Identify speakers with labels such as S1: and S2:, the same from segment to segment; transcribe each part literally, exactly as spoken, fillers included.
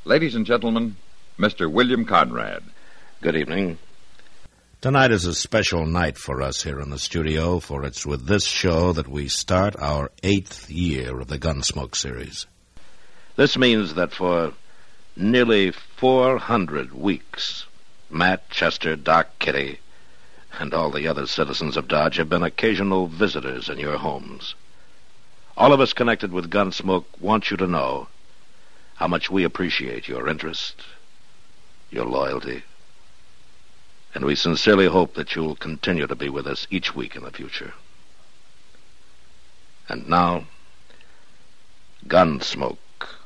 S1: Ladies and gentlemen, Mister William Conrad.
S2: Good evening. Tonight is a special night for us here in the studio, for it's with this show that we start our eighth year of the Gunsmoke series. This means that for nearly four hundred weeks, Matt, Chester, Doc, Kitty, and all the other citizens of Dodge have been occasional visitors in your homes. All of us connected with Gunsmoke want you to know how much we appreciate your interest, your loyalty, and we sincerely hope that you'll continue to be with us each week in the future. And now, Gunsmoke.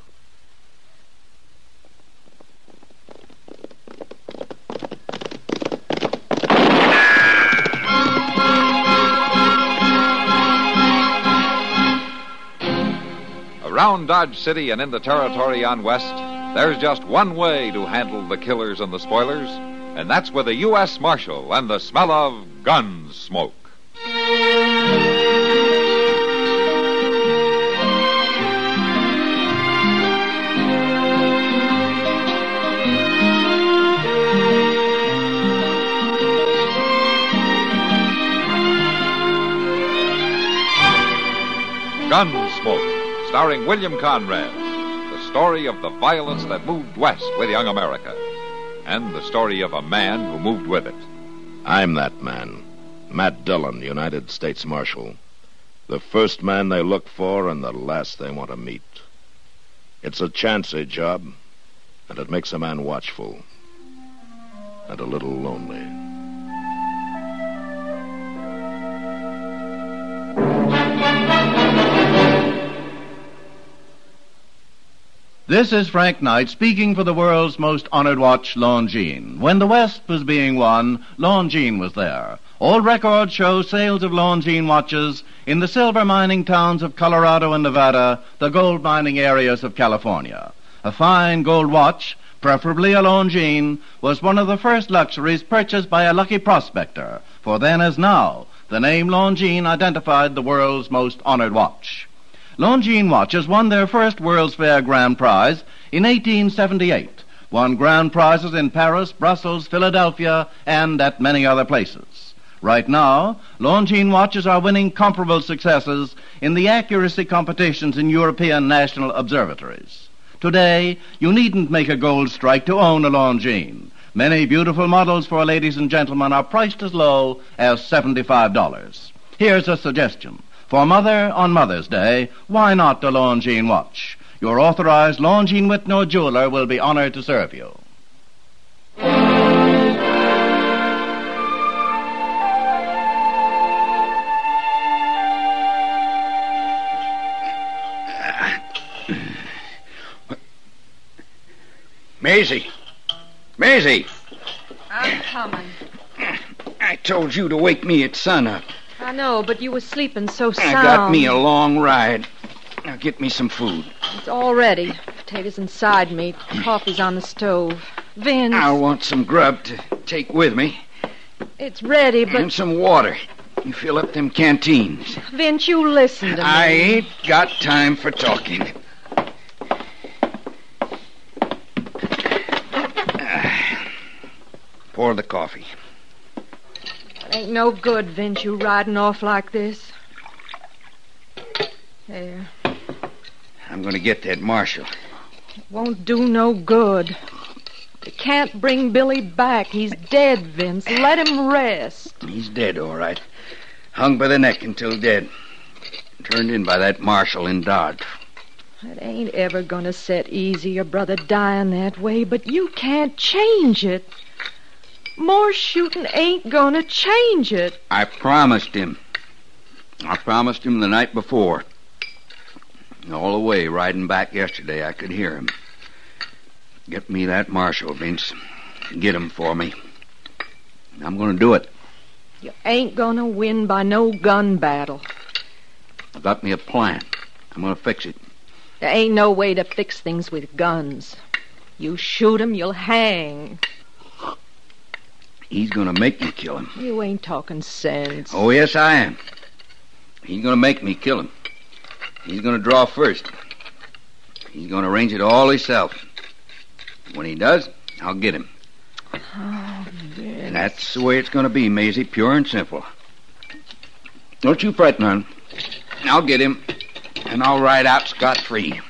S1: Around Dodge City and in the territory on west, there's just one way to handle the killers and the spoilers, and that's with a U S Marshal and the smell of gun smoke. Gunsmoke, starring William Conrad, the story of the violence that moved west with young America, and the story of a man who moved with it.
S2: I'm that man, Matt Dillon, United States Marshal. The first man they look for and the last they want to meet. It's a chancy job, and it makes a man watchful and a little lonely.
S3: This is Frank Knight speaking for the world's most honored watch, Longines. When the West was being won, Longines was there. Old records show sales of Longines watches in the silver mining towns of Colorado and Nevada, the gold mining areas of California. A fine gold watch, preferably a Longines, was one of the first luxuries purchased by a lucky prospector, for then as now, the name Longines identified the world's most honored watch. Longines watches won their first World's Fair Grand Prize in eighteen seventy-eight, won grand prizes in Paris, Brussels, Philadelphia, and at many other places. Right now, Longines watches are winning comparable successes in the accuracy competitions in European national observatories. Today, you needn't make a gold strike to own a Longines. Many beautiful models for ladies and gentlemen are priced as low as seventy-five dollars. Here's a suggestion. For Mother on Mother's Day, why not the Longines watch? Your authorized Longines Whitnall jeweler will be honored to serve you.
S4: Maisie! Maisie!
S5: I'm coming.
S4: I told you to wake me at sunup.
S5: I know, but you were sleeping so sound.
S4: I got me a long ride. Now get me some food.
S5: It's all ready. Potatoes and side meat. Coffee's on the stove. Vince.
S4: I want some grub to take with me.
S5: It's ready, but...
S4: And some water. You fill up them canteens.
S5: Vince, you listen to me.
S4: I ain't got time for talking. Pour the coffee.
S5: It ain't no good, Vince, you riding off like this. There.
S4: I'm going to get that marshal.
S5: It won't do no good. You can't bring Billy back. He's dead, Vince. Let him rest.
S4: He's dead, all right. Hung by the neck until dead. Turned in by that marshal in Dodge.
S5: It ain't ever going to set easy, your brother dying that way, but you can't change it. More shooting ain't gonna change it.
S4: I promised him. I promised him the night before. All the way riding back yesterday, I could hear him. Get me that marshal, Vince. Get him for me. I'm gonna do it.
S5: You ain't gonna win by no gun battle.
S4: I got me a plan. I'm gonna fix it.
S5: There ain't no way to fix things with guns. You shoot him, you'll hang.
S4: He's gonna make me kill him.
S5: You ain't talking sense.
S4: Oh, yes, I am. He's gonna make me kill him. He's gonna draw first. He's gonna arrange it all himself. When he does, I'll get him.
S5: Oh, Vince.
S4: And that's the way it's going to be, Maisie, pure and simple. Don't you fret none. I'll get him, and I'll ride out scot-free.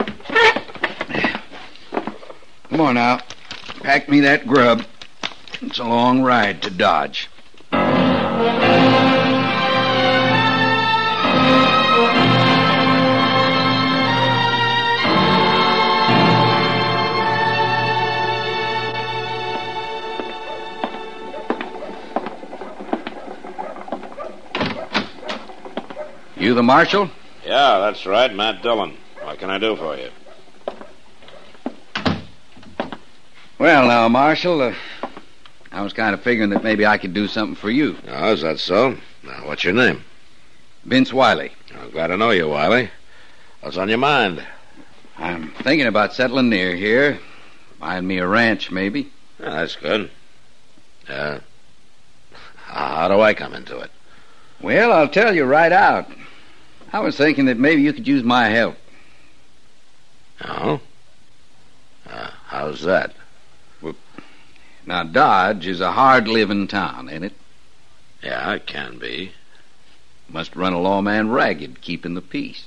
S4: Come on now. Pack me that grub. It's a long ride to Dodge. You the marshal?
S2: Yeah, that's right, Matt Dillon. What can I do for you?
S4: Well, now, Marshal, uh, I was kind of figuring that maybe I could do something for you.
S2: Oh, is that so? Now, what's your name?
S4: Vince Wiley.
S2: I'm glad to know you, Wiley. What's on your mind?
S4: I'm thinking about settling near here. Buying me a ranch, maybe.
S2: Yeah, that's good. Uh, how do I come into it?
S4: Well, I'll tell you right out. I was thinking that maybe you could use my help.
S2: Oh? Uh, how's that?
S4: Now, Dodge is a hard-living town, ain't it?
S2: Yeah, it can be.
S4: Must run a lawman ragged, keeping the peace.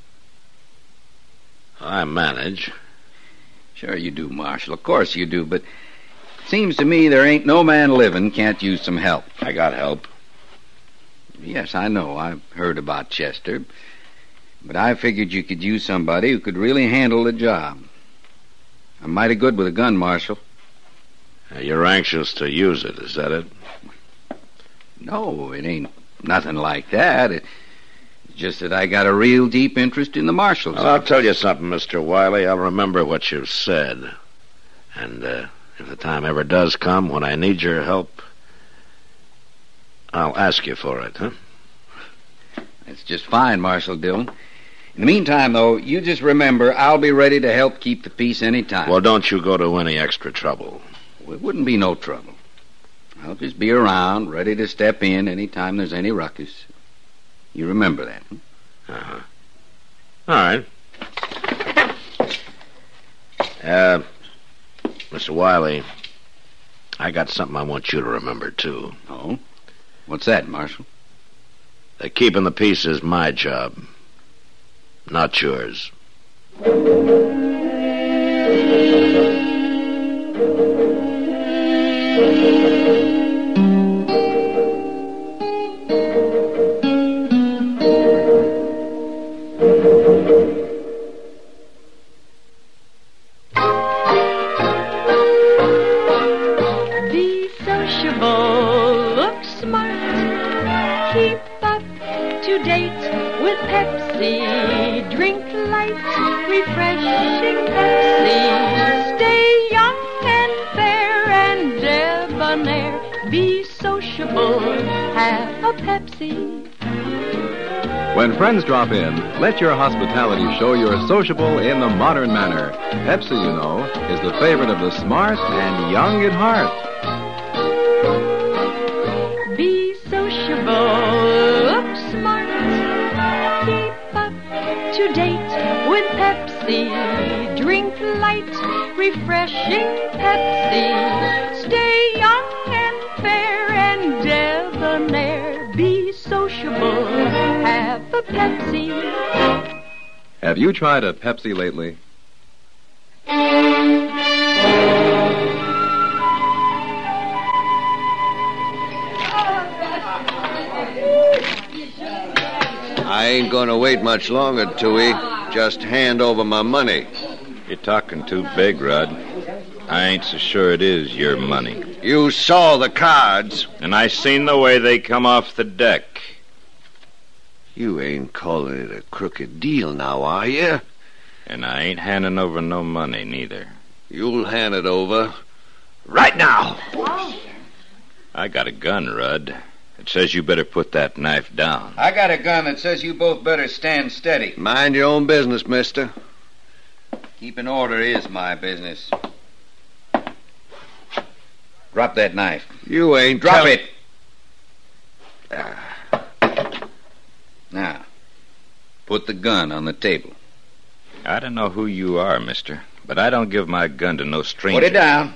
S2: I manage.
S4: Sure you do, Marshal. Of course you do, but it seems to me there ain't no man living can't use some help.
S2: I got help.
S4: Yes, I know. I've heard about Chester. But I figured you could use somebody who could really handle the job. I'm mighty good with a gun, Marshal.
S2: Uh, you're anxious to use it, is that it?
S4: No, it ain't nothing like that. It's just that I got a real deep interest in the marshals.
S2: Well, I'll tell you something, Mister Wiley. I'll remember what you've said. And uh, if the time ever does come when I need your help, I'll ask you for it, huh?
S4: That's just fine, Marshal Dillon. In the meantime, though, you just remember I'll be ready to help keep the peace any time.
S2: Well, don't you go to any extra trouble.
S4: Well, it wouldn't be no trouble. I'll just be around, ready to step in any time there's any ruckus. You remember that, huh?
S2: Uh-huh. All right. Uh, Mister Wiley, I got something I want you to remember, too.
S4: Oh? What's that, Marshal?
S2: That keeping the peace is my job, not yours.
S5: Be sociable, look smart, keep up to date with Pepsi, drink light, refreshing Pepsi, stay young and fair and debonair, be sociable, have a Pepsi.
S6: When friends drop in, let your hospitality show you're sociable in the modern manner. Pepsi, you know, is the favorite of the smart and young at heart.
S5: Be sociable, look smart, keep up to date with Pepsi, drink light, refreshing Pepsi, stay young and fair and debonair, be sociable, have a Pepsi.
S6: Have you tried a Pepsi lately?
S7: I ain't gonna wait much longer, Tooey. Just hand over my money.
S8: You're talking too big, Rod. I ain't so sure it is your money.
S7: You saw the cards.
S8: And I seen the way they come off the deck.
S7: You ain't calling it a crooked deal now, are you?
S8: And I ain't handing over no money, neither.
S7: You'll hand it over right now.
S8: I got a gun, Rudd. It says you better put that knife down.
S4: I got a gun that says you both better stand steady.
S7: Mind your own business, mister.
S4: Keeping order is my business. Drop that knife.
S7: You ain't...
S4: Drop
S7: tell-
S4: it. Ah. Now, put the gun on the table.
S8: I don't know who you are, mister, But I don't give my gun to no stranger.
S4: Put it down.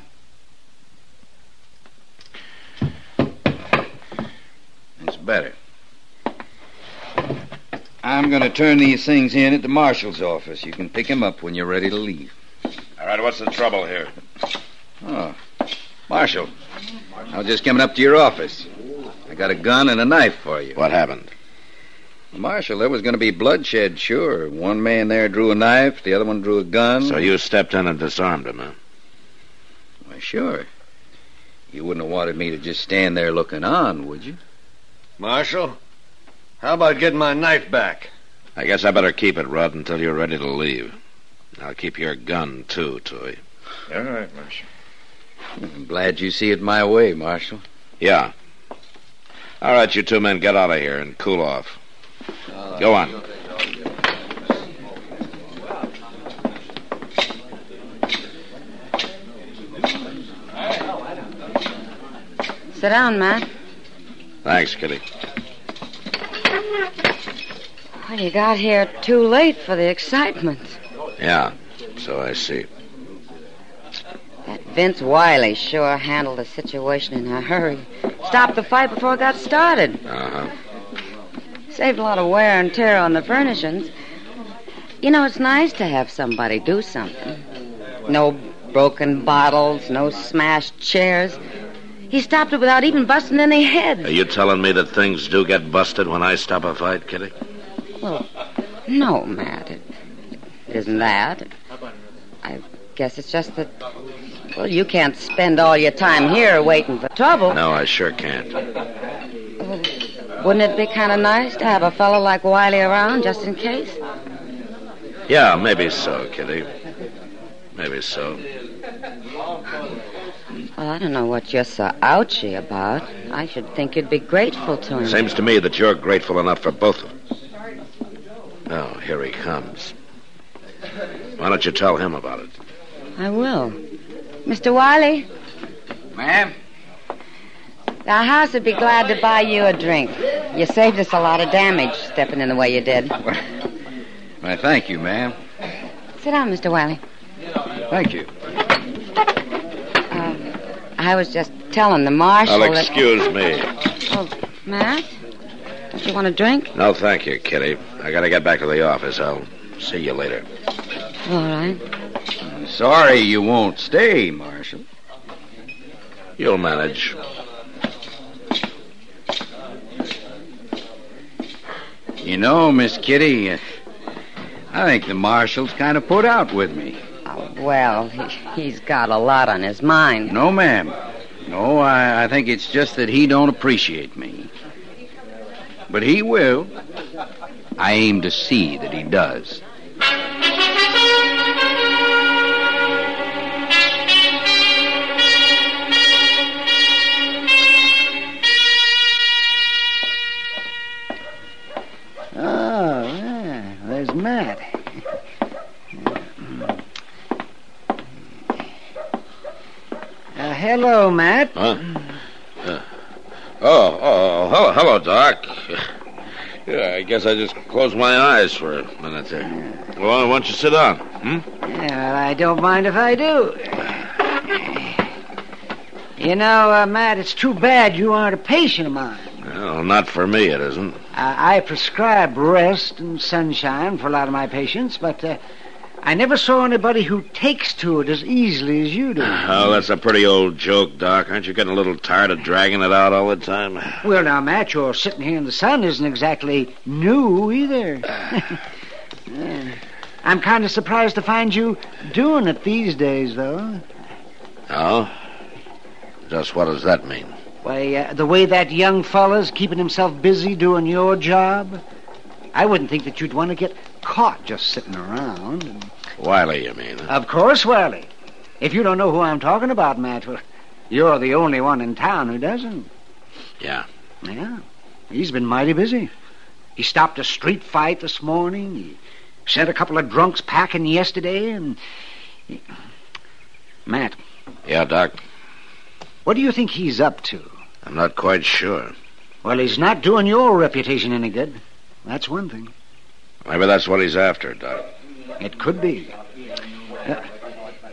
S4: It's better. I'm going to turn these things in at the marshal's office. You can pick them up when you're ready to leave.
S2: All right, what's the trouble here?
S4: Oh, Marshal, I was just coming up to your office. I got a gun and a knife for you.
S2: What happened?
S4: Marshal, there was going to be bloodshed, sure. One man there drew a knife, the other one drew a gun.
S2: So you stepped in and disarmed him, huh?
S4: Why, sure. You wouldn't have wanted me to just stand there looking on, would you?
S7: Marshal, how about getting my knife back?
S2: I guess I better keep it, Rudd, until you're ready to leave. I'll keep your gun, too, Tooey.
S7: All right, Marshal.
S4: I'm glad you see it my way, Marshal.
S2: Yeah. All right, you two men, get out of here and cool off. Go on.
S9: Sit down, Matt.
S2: Thanks, Kitty.
S9: Well, you got here too late for the excitement.
S2: Yeah, so I see.
S9: That Vince Wiley sure handled the situation in a hurry. Stopped the fight before it got started.
S2: Uh-huh.
S9: Saved a lot of wear and tear on the furnishings. You know, it's nice to have somebody do something. No broken bottles, no smashed chairs. He stopped it without even busting any heads.
S2: Are you telling me that things do get busted when I stop a fight, Kitty?
S9: Well, no, Matt. It, it isn't that. I guess it's just that, well, you can't spend all your time here waiting for trouble.
S2: No, I sure can't.
S9: Well, wouldn't it be kind of nice to have a fellow like Wiley around just in case?
S2: Yeah, maybe so, Kitty. Maybe so.
S9: Well, I don't know what you're so ouchy about. I should think you'd be grateful to him.
S2: Seems to me that you're grateful enough for both of them. Oh, here he comes. Why don't you tell him about it?
S9: I will. Mister Wiley?
S4: Ma'am?
S9: The house would be glad to buy you a drink. You saved us a lot of damage stepping in the way you did.
S4: Why, thank you, ma'am.
S9: Sit down, Mister Wiley.
S4: Thank you.
S9: Uh, I was just telling the marshal
S2: Well,
S9: that...
S2: excuse me.
S9: Oh, Matt? Don't you want a drink?
S2: No, thank you, Kitty. I gotta get back to the office. I'll see you later.
S9: All right.
S4: I'm sorry you won't stay, Marshal.
S2: You'll manage.
S4: You know, Miss Kitty, uh, I think the Marshal's kind of put out with me.
S9: Oh, well, he, he's got a lot on his mind.
S4: No, ma'am. No, I, I think it's just that he don't appreciate me. But he will. I aim to see that he does.
S10: Oh, yeah, there's Matt. Uh, hello, Matt.
S2: Huh? Uh, oh, oh, hello, hello, Doc. Yeah, I guess I just closed my eyes for a minute there. Well, why don't you sit down? Hmm?
S10: Yeah, well, I don't mind if I do. You know, uh, Matt, it's too bad you aren't a patient of mine.
S2: Well, not for me, it isn't.
S10: Uh, I prescribe rest and sunshine for a lot of my patients, but uh, I never saw anybody who takes to it as easily as you do.
S2: Oh, that's a pretty old joke, Doc. Aren't you getting a little tired of dragging it out all the time?
S10: Well, now, Matt, your sitting here in the sun isn't exactly new either. Yeah. I'm kind of surprised to find you doing it these days, though.
S2: Oh? Just what does that mean?
S10: Why, uh, the way that young fella's keeping himself busy doing your job, I wouldn't think that you'd want to get caught just sitting around. And...
S2: Wiley, you mean? Huh?
S10: Of course, Wiley. If you don't know who I'm talking about, Matt, well, you're the only one in town who doesn't.
S2: Yeah.
S10: Yeah. He's been mighty busy. He stopped a street fight this morning. He sent a couple of drunks packing yesterday, and... He... Matt.
S2: Yeah, Doc?
S10: What do you think he's up to?
S2: I'm not quite sure.
S10: Well, he's not doing your reputation any good. That's one thing.
S2: Maybe that's what he's after, Doc.
S10: It could be. Uh,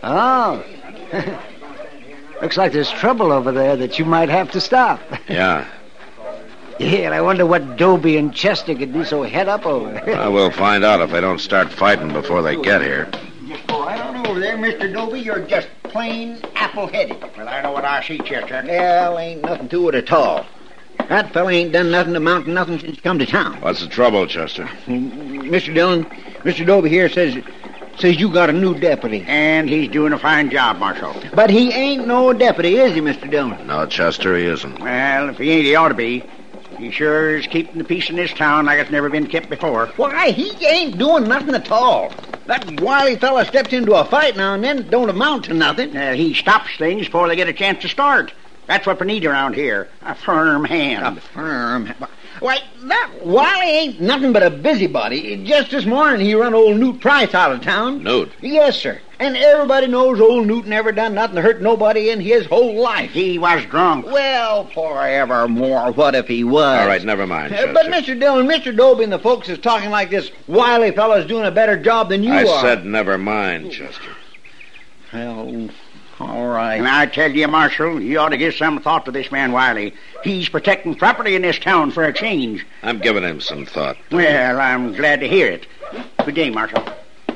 S10: Oh. Looks like there's trouble over there that you might have to stop.
S2: Yeah.
S10: Yeah, and I wonder what Dobie and Chester could be so head up over.
S2: Well, we'll find out if they don't start fighting before they get here.
S11: Just go right on over there, Mister Dobie. You're just plain apple-headed. Well, I know what I see, Chester. Well, ain't nothing to it at all. That fella ain't done nothing to amount to nothing since he come to town.
S2: What's the trouble, Chester?
S11: Mister Dillon, Mister Dobie here says says you got a new deputy. And he's doing a fine job, Marshal. But he ain't no deputy, is he, Mister Dillon?
S2: No, Chester, he isn't.
S11: Well, if he ain't, he ought to be. He sure is keeping the peace in this town like it's never been kept before. Why, he ain't doing nothing at all. That wily fella steps into a fight now and then, don't amount to nothing. Uh, he stops things before they get a chance to start. That's what we need around here. A firm hand. A firm hand. Why, that Wily ain't nothing but a busybody. Just this morning he run old Newt Price out of town.
S2: Newt?
S11: Yes, sir. And everybody knows old Newt never done nothing to hurt nobody in his whole life. He was drunk. Well, forevermore, what if he was?
S2: All right, never mind, Chester.
S11: Uh, but Mister Dillon, Mister Dobie and the folks is talking like this wily fellow's doing a better job than you
S2: I
S11: are.
S2: I said never mind, Chester.
S11: Well... All right. And I tell you, Marshal, you ought to give some thought to this man Wiley. He's protecting property in this town for a change.
S2: I'm giving him some thought.
S11: Well, I'm glad to hear it. Good day, Marshal.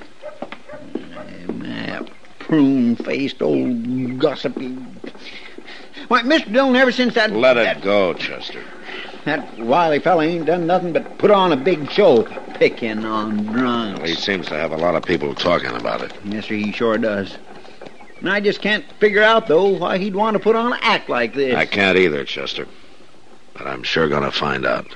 S11: That prune-faced old gossipy... Why, Mister Dillon, ever since that...
S2: Let it
S11: that,
S2: go, Chester.
S11: That Wiley fella ain't done nothing but put on a big show, picking on drunks.
S2: Well, he seems to have a lot of people talking about it.
S11: Yes, sir, he sure does. And I just can't figure out, though, why he'd want to put on an act like this.
S2: I can't either, Chester. But I'm sure going to find out.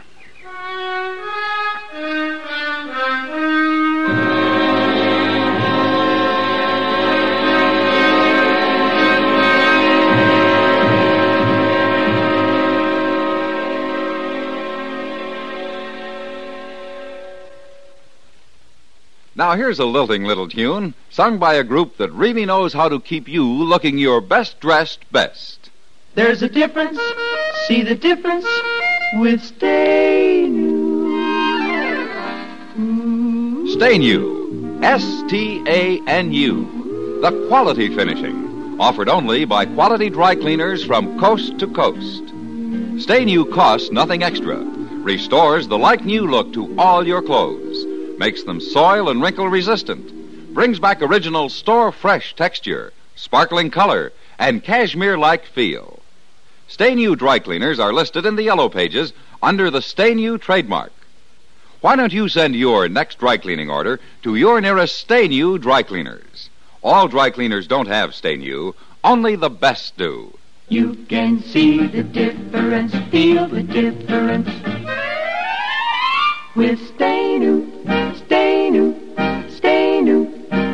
S1: Now here's a lilting little tune, sung by a group that really knows how to keep you looking your best-dressed best.
S12: There's a difference, see the difference with Stay New.
S1: Stay New, S T A N U, the quality finishing, offered only by quality dry cleaners from coast to coast. Stay New costs nothing extra, restores the like-new look to all your clothes, makes them soil and wrinkle resistant, brings back original store-fresh texture, sparkling color, and cashmere-like feel. Stay New dry cleaners are listed in the yellow pages under the Stay New trademark. Why don't you send your next dry cleaning order to your nearest Stay New dry cleaners? All dry cleaners don't have Stay New, only the best do.
S12: You can see the difference, feel the difference with Stay New. Stay New, Stay New.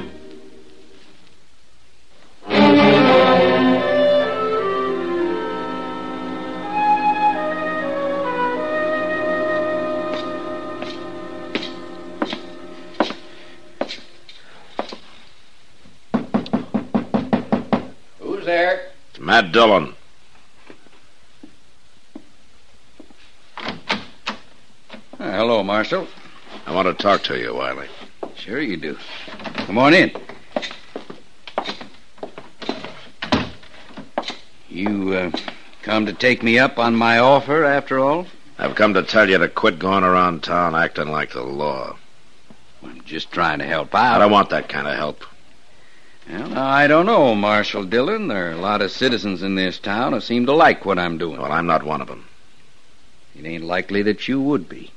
S4: Who's there?
S2: It's Matt Dillon.
S4: Uh, hello, Marshal.
S2: I want to talk to you, Wiley.
S4: Sure you do. Come on in. You, uh, come to take me up on my offer, after all?
S2: I've come to tell you to quit going around town acting like the law.
S4: I'm just trying to help out.
S2: I don't want that kind of help.
S4: Well, I don't know, Marshal Dillon. There are a lot of citizens in this town who seem to like what I'm doing.
S2: Well, I'm not one of them.
S4: It ain't likely that you would be.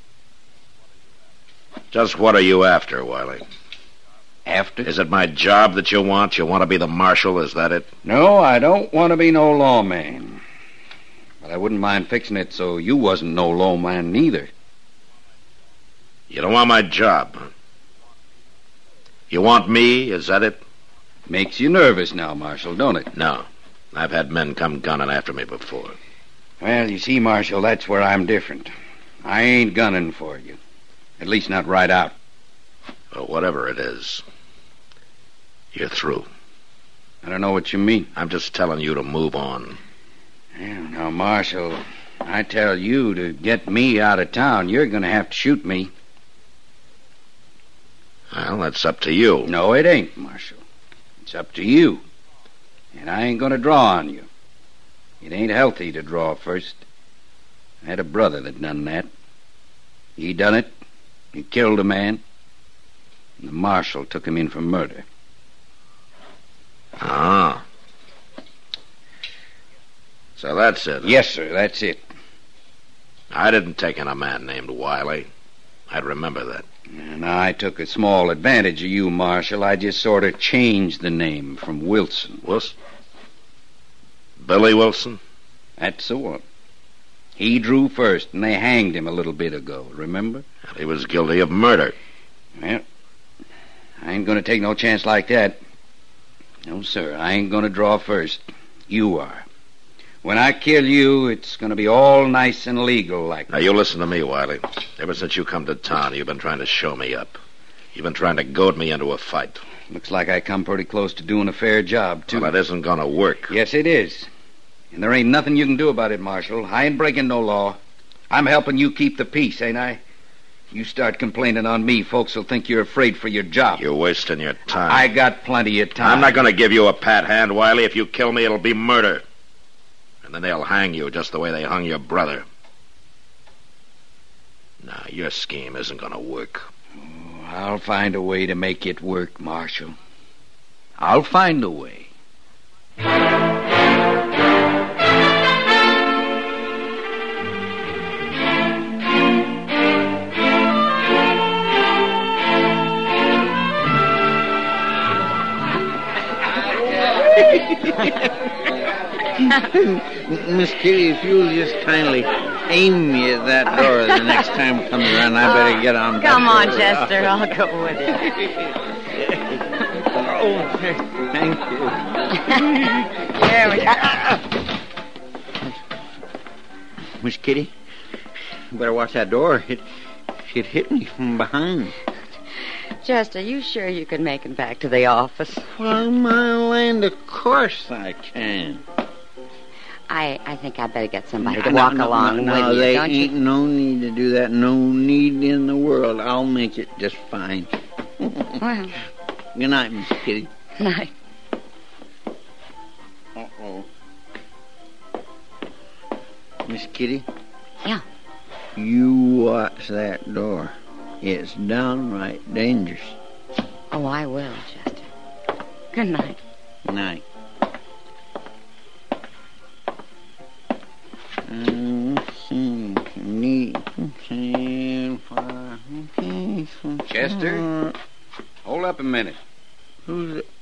S2: Just what are you after, Wiley?
S4: After?
S2: Is it my job that you want? You want to be the marshal, is that it?
S4: No, I don't want to be no lawman. But I wouldn't mind fixing it so you wasn't no lawman neither.
S2: You don't want my job, huh? You want me, is that it?
S4: Makes you nervous now, Marshal, don't it?
S2: No. I've had men come gunning after me before.
S4: Well, you see, Marshal, that's where I'm different. I ain't gunning for you. At least not right out.
S2: Well, whatever it is, you're through.
S4: I don't know what you mean.
S2: I'm just telling you to move on.
S4: Well, now, Marshal, I tell you to get me out of town, you're going to have to shoot me.
S2: Well, that's up to you.
S4: No, it ain't, Marshal. It's up to you. And I ain't gonna draw on you. It ain't healthy to draw first. I had a brother that done that. He done it. He killed a man. And the marshal took him in for murder.
S2: Ah. So that's it.
S4: Yes, sir, that's it.
S2: I didn't take in a man named Wiley. I'd remember that.
S4: And I took a small advantage of you, Marshal. I just sort of changed the name from Wilson.
S2: Wilson? Billy Wilson?
S4: That's the one. He drew first, and they hanged him a little bit ago, remember?
S2: He was guilty of murder.
S4: Well, I ain't gonna take no chance like that. No, sir, I ain't gonna draw first. You are. When I kill you, it's gonna be all nice and legal like
S2: Now, you listen to me, Wiley. Ever since you come to town, you've been trying to show me up. You've been trying to goad me into a fight.
S4: Looks like I come pretty close to doing a fair job, too.
S2: Well, it isn't gonna work.
S4: Yes, it is. And there ain't nothing you can do about it, Marshal. I ain't breaking no law. I'm helping you keep the peace, ain't I? You start complaining on me, folks will think you're afraid for your job.
S2: You're wasting your time.
S4: I got plenty of time.
S2: I'm not gonna give you a pat hand, Wiley. If you kill me, it'll be murder. And then they'll hang you just the way they hung your brother. Now, your scheme isn't gonna work.
S4: Oh, I'll find a way to make it work, Marshal. I'll find a way.
S11: Miss Kitty, if you'll just kindly aim me at that door the next time it comes around, I better get on.
S9: Come on, Chester. I'll go with you.
S11: Oh, thank you.
S9: There we go.
S11: Miss Kitty, you better watch that door. It, it hit me from behind.
S9: Chester, you sure you can make it back to the office?
S11: Well, my land, of course I can.
S9: I, I think I'd better get somebody
S11: No,
S9: to
S11: no,
S9: walk
S11: no,
S9: along
S11: no,
S9: with
S11: no,
S9: you,
S11: they
S9: don't
S11: ain't
S9: you?
S11: no need to do that. No need in the world. I'll make it just fine.
S9: Well,
S11: good night, Miss Kitty.
S9: night.
S11: Uh-oh. Miss Kitty?
S9: Yeah.
S11: You watch that door. It's downright dangerous.
S9: Oh, I will, Chester. Good night.
S11: Night.
S4: Chester? Hold up a minute.
S11: Who's it?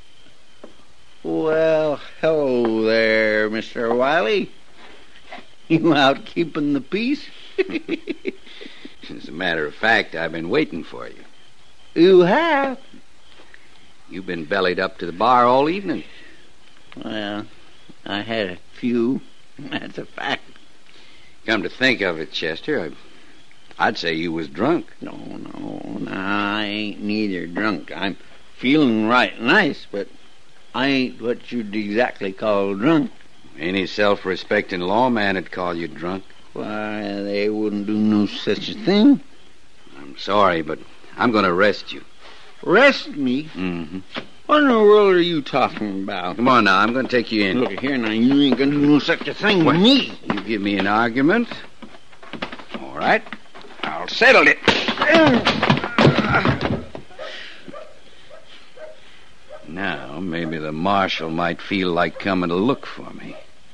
S11: Well, hello there, Mister Wiley. You out keeping the peace?
S4: As a matter of fact, I've been waiting for you.
S11: You have?
S4: You've been bellied up to the bar all evening.
S11: Well, I had a few. That's a fact.
S4: Come to think of it, Chester, I, I'd say you was drunk.
S11: No, no, no, I ain't neither drunk. I'm feeling right nice, but I ain't what you'd exactly call drunk.
S4: Any self-respecting lawman would call you drunk.
S11: Why, they wouldn't do no such a thing.
S4: I'm sorry, but I'm going to arrest you.
S11: Arrest me?
S4: Mm-hmm.
S11: What in the world are you talking about?
S4: Come on now, I'm going to take you in.
S11: Look here now, you ain't going to do no such a thing with me.
S4: You give me an argument. All right. I'll settle it. Now, maybe the marshal might feel like coming to look for me.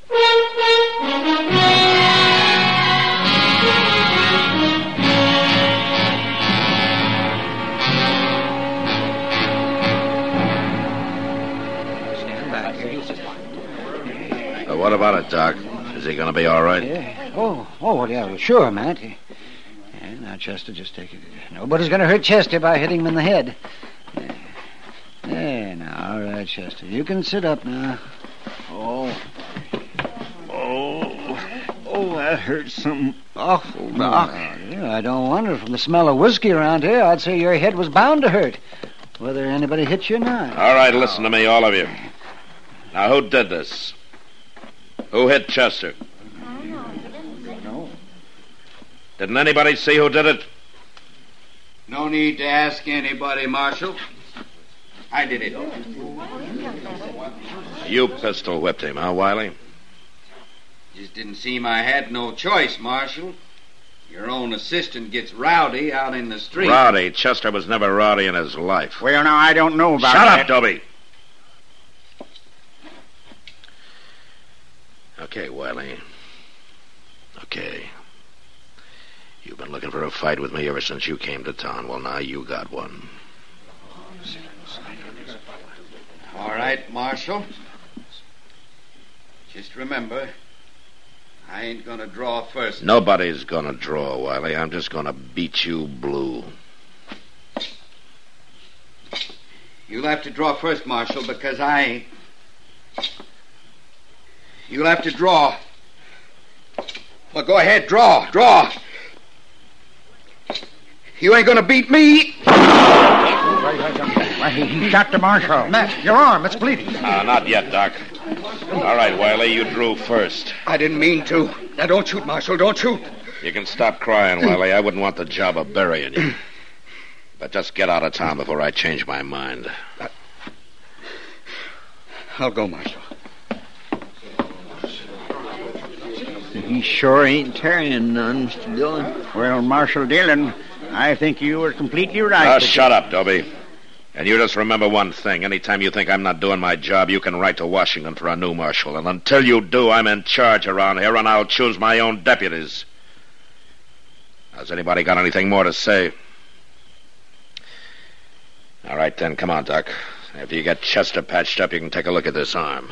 S2: Uh, what about it, Doc? Is he going to be all right?
S10: Yeah. Oh, oh, well, yeah, well, sure, Matt. Yeah, now, Chester, just take it. Nobody's going to hurt Chester by hitting him in the head. Yeah. There, now, all right, Chester. You can sit up now.
S11: Oh. Oh. Oh, that hurts something awful, Doc.
S10: Oh, yeah, I don't wonder. From the smell of whiskey around here, I'd say your head was bound to hurt, whether anybody hit you or not.
S2: All right, listen to me, all of you. Now, who did this? Who hit Chester?
S10: No.
S2: Didn't anybody see who did it?
S4: No need to ask anybody, Marshal. I did it.
S2: You pistol whipped him, huh, Wiley?
S4: Just didn't seem I had no choice, Marshal. Your own assistant gets rowdy out in the street.
S2: Rowdy? Chester was never rowdy in his life.
S11: Well, now, I don't know about
S2: Shut
S11: that.
S2: up, Dobie. Okay, Wiley. Okay. You've been looking for a fight with me ever since you came to town. Well, now you got one.
S4: All right, Marshal. Just remember, I ain't gonna draw first.
S2: Nobody's gonna draw, Wiley. I'm just gonna beat you blue.
S4: You'll have to draw first, Marshal, because I... You'll have to draw. Well, go ahead, draw, draw. You ain't gonna beat me.
S11: Why, he shot the Marshal.
S10: Matt, your arm, it's bleeding.
S2: Uh, not yet, Doc. All right, Wiley, you drew first.
S4: I didn't mean to. Now, don't shoot, Marshal, don't shoot.
S2: You can stop crying, Wiley. I wouldn't want the job of burying you. But just get out of town before I change my mind.
S4: I'll go, Marshal.
S11: He sure ain't carrying none, Mister Dillon. Well, Marshal Dillon, I think you were completely right.
S2: Now, shut up, Dobie. And you just remember one thing. Anytime you think I'm not doing my job, you can write to Washington for a new marshal. And until you do, I'm in charge around here, and I'll choose my own deputies. Has anybody got anything more to say? All right, then. Come on, Doc. After you get Chester patched up, you can take a look at this arm.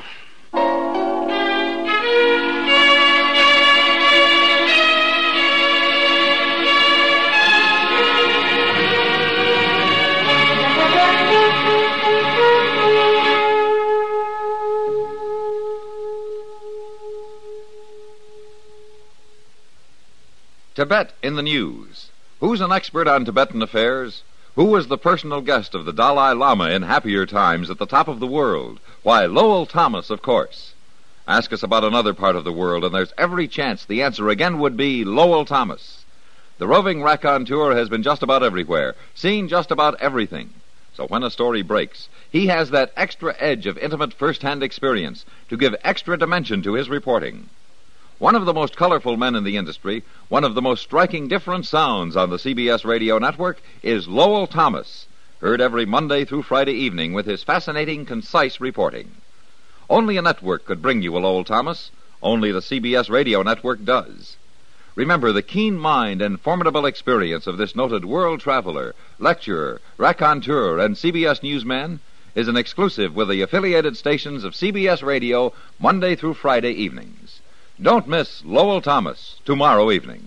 S1: Tibet in the news. Who's an expert on Tibetan affairs? Who was the personal guest of the Dalai Lama in happier times at the top of the world? Why, Lowell Thomas, of course. Ask us about another part of the world, and there's every chance the answer again would be Lowell Thomas. The roving raconteur has been just about everywhere, seen just about everything. So when a story breaks, he has that extra edge of intimate first-hand experience to give extra dimension to his reporting. One of the most colorful men in the industry, one of the most striking different sounds on the C B S radio network is Lowell Thomas, heard every Monday through Friday evening with his fascinating, concise reporting. Only a network could bring you a Lowell Thomas. Only the C B S radio network does. Remember, the keen mind and formidable experience of this noted world traveler, lecturer, raconteur, and C B S newsman is an exclusive with the affiliated stations of C B S Radio Monday through Friday evenings. Don't miss Lowell Thomas tomorrow evening.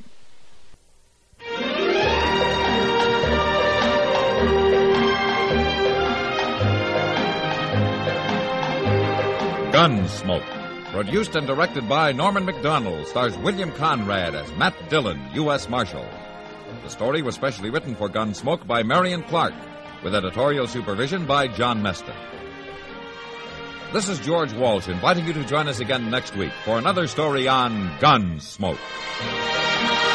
S1: Gunsmoke, produced and directed by Norman Macdonald, stars William Conrad as Matt Dillon, U S Marshal. The story was specially written for Gunsmoke by Marion Clark, with editorial supervision by John Meston. This is George Walsh inviting you to join us again next week for another story on Gunsmoke.